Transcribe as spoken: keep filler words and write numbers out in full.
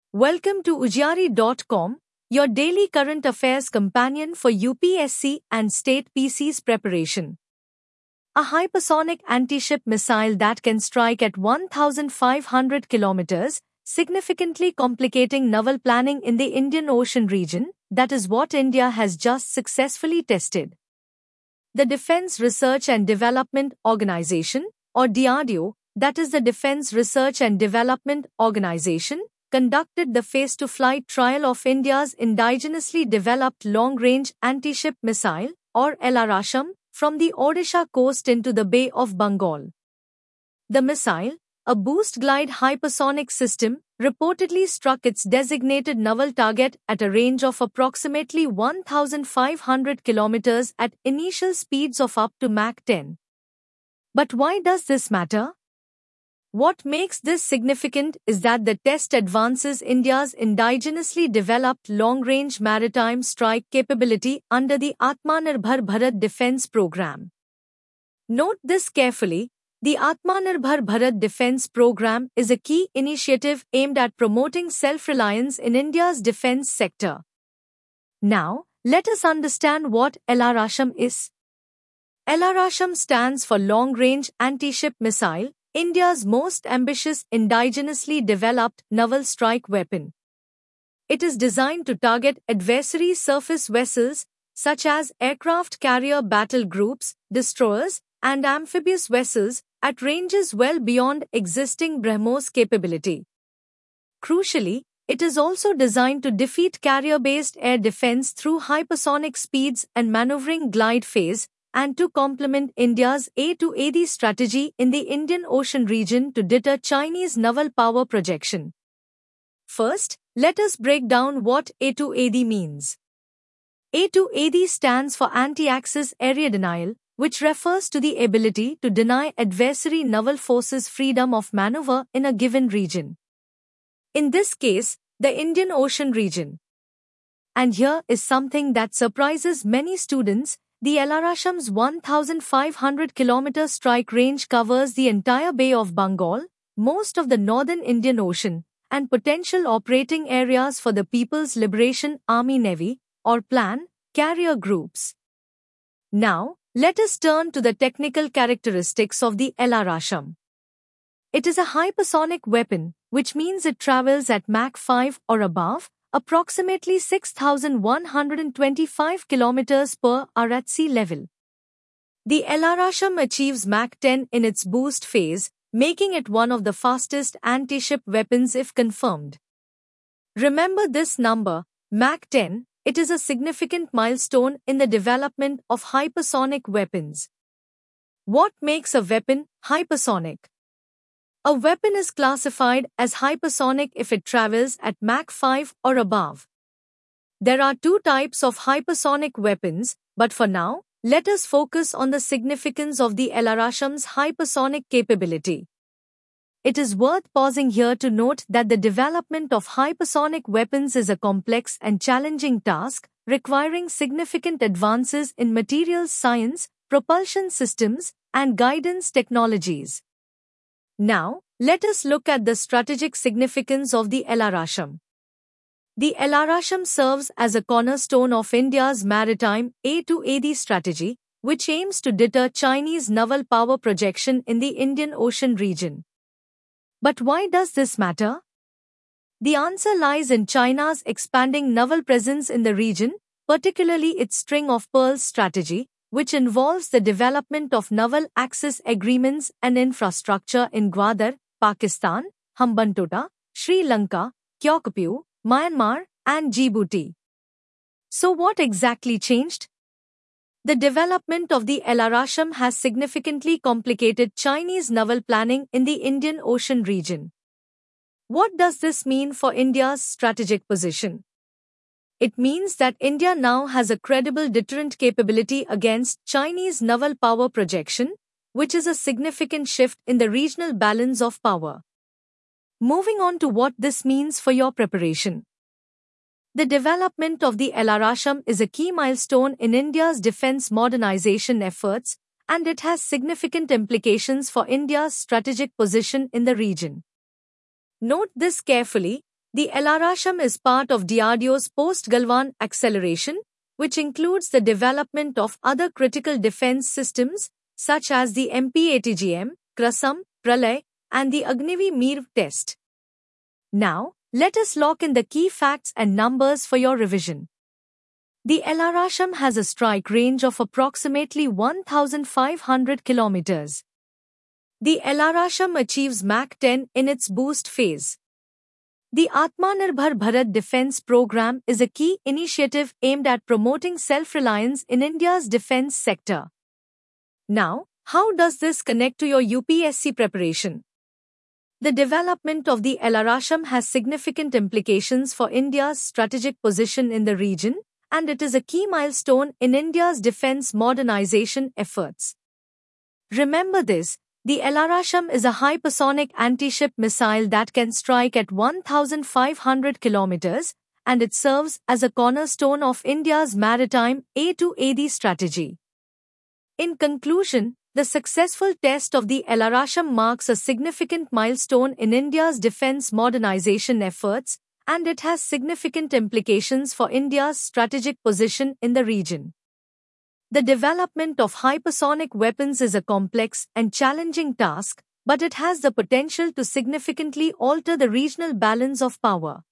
Welcome to Ujari dot com, your daily current affairs companion for U P S C and state P C's preparation. A hypersonic anti-ship missile that can strike at one thousand five hundred kilometers, significantly complicating naval planning in the Indian Ocean region, that is what India has just successfully tested. The Defence Research and Development Organization, or D R D O, that is the Defence Research and Development Organization, conducted the face-to-flight trial of India's indigenously developed long-range anti-ship missile, or LRASM, from the Odisha coast into the Bay of Bengal. The missile, a boost-glide hypersonic system, reportedly struck its designated naval target at a range of approximately one thousand five hundred kilometers at initial speeds of up to Mach ten. But why does this matter? What makes this significant is that the test advances India's indigenously developed long-range maritime strike capability under the Atmanirbhar Bharat Defence Programme. Note this carefully. The Atmanirbhar Bharat Defence Programme is a key initiative aimed at promoting self-reliance in India's defence sector. Now, let us understand what LRASM is. LRASM stands for Long Range Anti-Ship Missile, India's most ambitious indigenously developed naval strike weapon. It is designed to target adversary surface vessels, such as aircraft carrier battle groups, destroyers, and amphibious vessels, at ranges well beyond existing BrahMos capability. Crucially, it is also designed to defeat carrier-based air defense through hypersonic speeds and maneuvering glide phase, and to complement India's A two A D strategy in the Indian Ocean region to deter Chinese naval power projection. First, let us break down what A two A D means. A two A D stands for Anti-Access Area Denial, which refers to the ability to deny adversary naval forces freedom of maneuver in a given region. In this case, the Indian Ocean region. And here is something that surprises many students. The LRASM's one thousand five hundred kilometer strike range covers the entire Bay of Bengal, most of the northern Indian Ocean, and potential operating areas for the People's Liberation Army Navy, or PLAN, carrier groups. Now, let us turn to the technical characteristics of the LRASM. It is a hypersonic weapon, which means it travels at Mach five or above, approximately six thousand one hundred twenty-five kilometers per hour at sea level. The LRASM achieves Mach ten in its boost phase, making it one of the fastest anti-ship weapons if confirmed. Remember this number, Mach ten, it is a significant milestone in the development of hypersonic weapons. What makes a weapon hypersonic? A weapon is classified as hypersonic if it travels at Mach five or above. There are two types of hypersonic weapons, but for now, let us focus on the significance of the LRASM's hypersonic capability. It is worth pausing here to note that the development of hypersonic weapons is a complex and challenging task, requiring significant advances in materials science, propulsion systems, and guidance technologies. Now, let us look at the strategic significance of the LRASM. The LRASM serves as a cornerstone of India's maritime A two A D strategy, which aims to deter Chinese naval power projection in the Indian Ocean region. But why does this matter? The answer lies in China's expanding naval presence in the region, particularly its string of pearls strategy, which involves the development of naval access agreements and infrastructure in Gwadar, Pakistan, Hambantota, Sri Lanka, Kyaukphyu, Myanmar, and Djibouti. So what exactly changed? The development of the LRASM has significantly complicated Chinese naval planning in the Indian Ocean region. What does this mean for India's strategic position? It means that India now has a credible deterrent capability against Chinese naval power projection, which is a significant shift in the regional balance of power. Moving on to what this means for your preparation. The development of the LRASM is a key milestone in India's defence modernization efforts, and it has significant implications for India's strategic position in the region. Note this carefully. The LRASHAM is part of D R D O's post-Galwan acceleration, which includes the development of other critical defense systems, such as the M P A T G M, Krasam, Pralay, and the Agniveer test. Now, let us lock in the key facts and numbers for your revision. The LRASHAM has a strike range of approximately one thousand five hundred kilometers. The LRASHAM achieves Mach ten in its boost phase. The Atmanirbhar Bharat Defence Programme is a key initiative aimed at promoting self-reliance in India's defence sector. Now, how does this connect to your U P S C preparation? The development of the LRASHAM has significant implications for India's strategic position in the region, and it is a key milestone in India's defence modernization efforts. Remember this, the LRASHAM is a hypersonic anti-ship missile that can strike at one thousand five hundred kilometers, and it serves as a cornerstone of India's maritime A to A D strategy. In conclusion, the successful test of the LRASHAM marks a significant milestone in India's defence modernization efforts, and it has significant implications for India's strategic position in the region. The development of hypersonic weapons is a complex and challenging task, but it has the potential to significantly alter the regional balance of power.